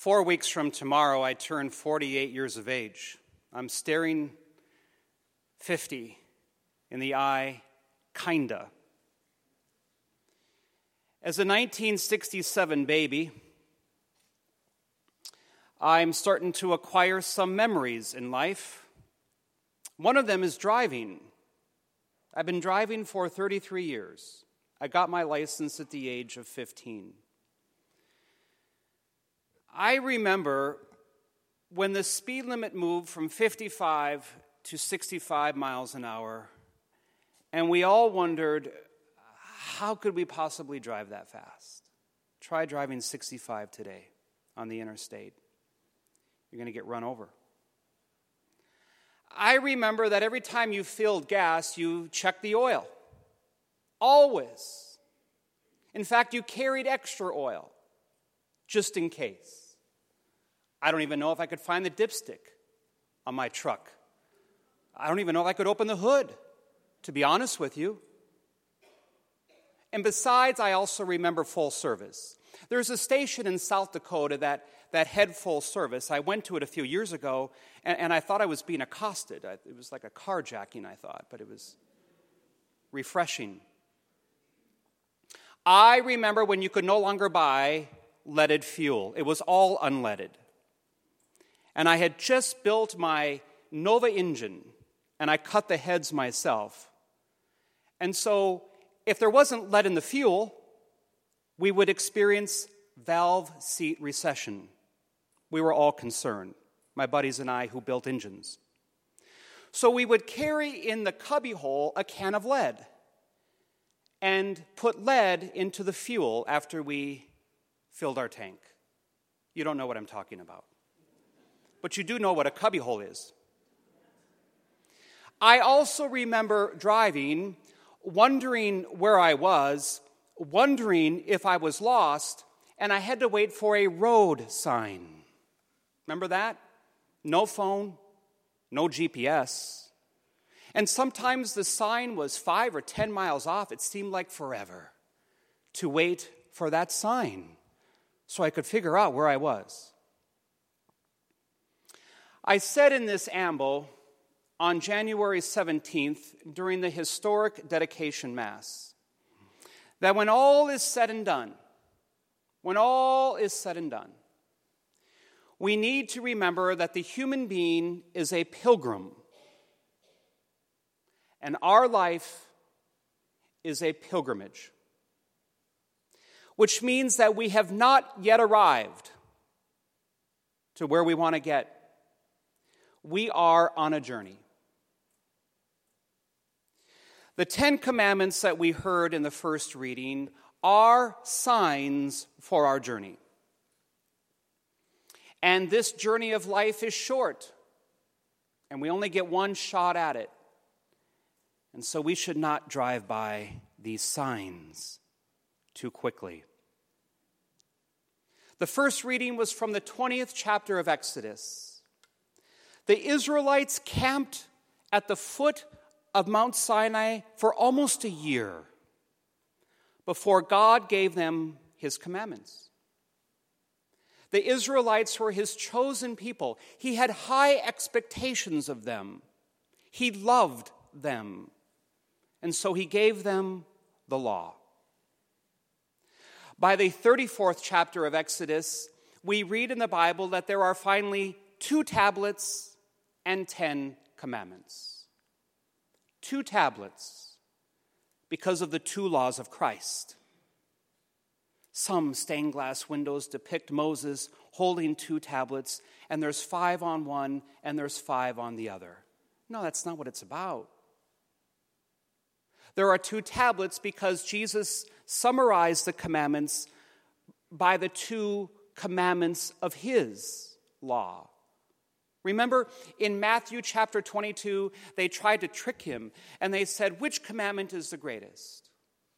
4 weeks from tomorrow, I turn 48 years of age. I'm staring 50 in the eye, kinda. As a 1967 baby, I'm starting to acquire some memories in life. One of them is driving. I've been driving for 33 years. I got my license at the age of 15. I remember when the speed limit moved from 55 to 65 miles an hour, and we all wondered, how could we possibly drive that fast? Try driving 65 today on the interstate. You're going to get run over. I remember that every time you filled gas, you checked the oil. Always. In fact, you carried extra oil, just in case. I don't even know if I could find the dipstick on my truck. I don't even know if I could open the hood, to be honest with you. And besides, I also remember full service. There's a station in South Dakota that had full service. I went to it a few years ago, and I thought I was being accosted. It was like a carjacking, I thought, but it was refreshing. I remember when you could no longer buy leaded fuel. It was all unleaded. And I had just built my Nova engine, and I cut the heads myself. And so if there wasn't lead in the fuel, we would experience valve seat recession. We were all concerned, my buddies and I who built engines. So we would carry in the cubbyhole a can of lead and put lead into the fuel after we filled our tank. You don't know what I'm talking about. But you do know what a cubbyhole is. I also remember driving, wondering where I was, wondering if I was lost, and I had to wait for a road sign. Remember that? No phone, no GPS. And sometimes the sign was 5 or 10 miles off. It seemed like forever to wait for that sign so I could figure out where I was. I said in this amble on January 17th during the historic dedication Mass that when all is said and done, we need to remember that the human being is a pilgrim, and our life is a pilgrimage, which means that we have not yet arrived to where we want to get. We are on a journey. The 10 Commandments that we heard in the first reading are signs for our journey. And this journey of life is short, and we only get one shot at it. And so we should not drive by these signs too quickly. The first reading was from the 20th chapter of Exodus. The Israelites camped at the foot of Mount Sinai for almost a year before God gave them his commandments. The Israelites were his chosen people. He had high expectations of them. He loved them. And so he gave them the law. By the 34th chapter of Exodus, we read in the Bible that there are finally 2 tablets and 10 commandments. 2 tablets because of the 2 laws of Christ. Some stained glass windows depict Moses holding 2 tablets, and there's 5 on one and there's 5 on the other. No, that's not what it's about. There are 2 tablets because Jesus summarized the commandments by the 2 commandments of his law. Remember, in Matthew chapter 22, they tried to trick him, and they said, which commandment is the greatest?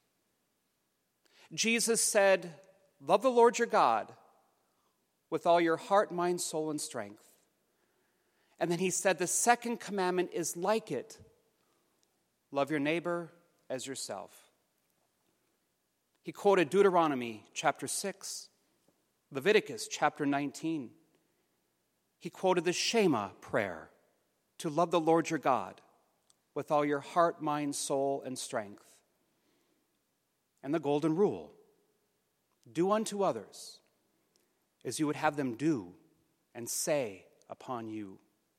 Jesus said, love the Lord your God with all your heart, mind, soul, and strength. And then he said, the second commandment is like it. Love your neighbor as yourself. He quoted Deuteronomy chapter 6. Leviticus chapter 19. He quoted the Shema prayer, to love the Lord your God with all your heart, mind, soul, and strength. And the golden rule, do unto others as you would have them do and say upon you.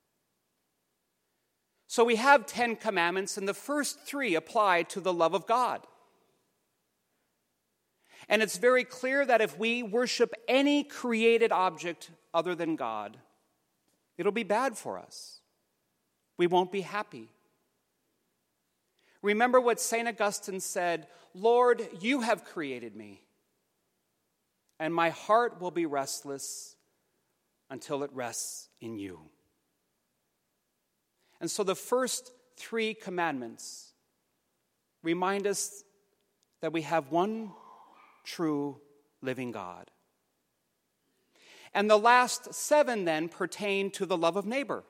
So we have 10 commandments, and the first 3 apply to the love of God. And it's very clear that if we worship any created object other than God, it'll be bad for us. We won't be happy. Remember what St. Augustine said, Lord, you have created me, and my heart will be restless until it rests in you. And so the first 3 commandments remind us that we have one true living God. And the last 7 then pertain to the love of neighbor.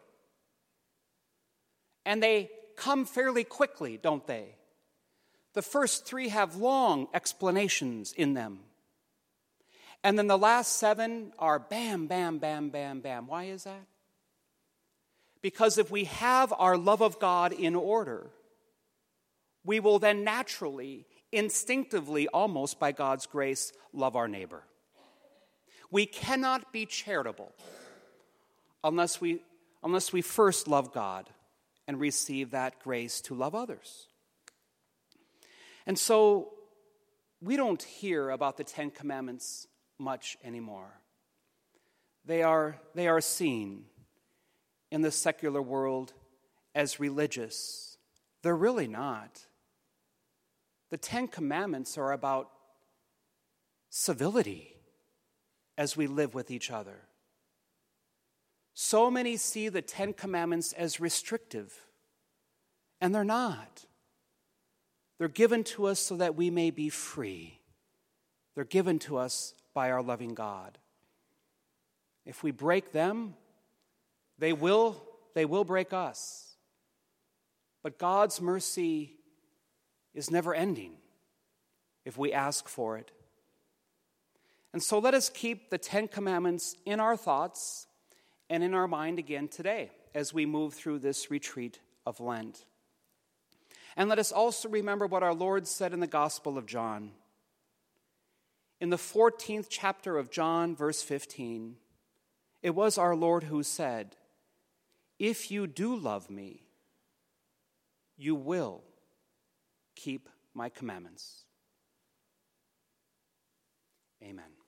And they come fairly quickly, don't they? The first 3 have long explanations in them. And then the last 7 are bam, bam, bam, bam, bam. Why is that? Because if we have our love of God in order, we will then naturally, instinctively, almost by God's grace, love our neighbor. We cannot be charitable unless we first love God and receive that grace to love others. And so we don't hear about the 10 Commandments much anymore. They are seen in the secular world as religious. They're really not. The 10 Commandments are about civility as we live with each other. So many see the 10 Commandments as restrictive, and they're not. They're given to us so that we may be free. They're given to us by our loving God. If we break them, they will break us. But God's mercy is never ending if we ask for it. And so let us keep the 10 Commandments in our thoughts and in our mind again today as we move through this retreat of Lent. And let us also remember what our Lord said in the Gospel of John. In the 14th chapter of John, verse 15, it was our Lord who said, "If you do love me, you will keep my commandments." Amen.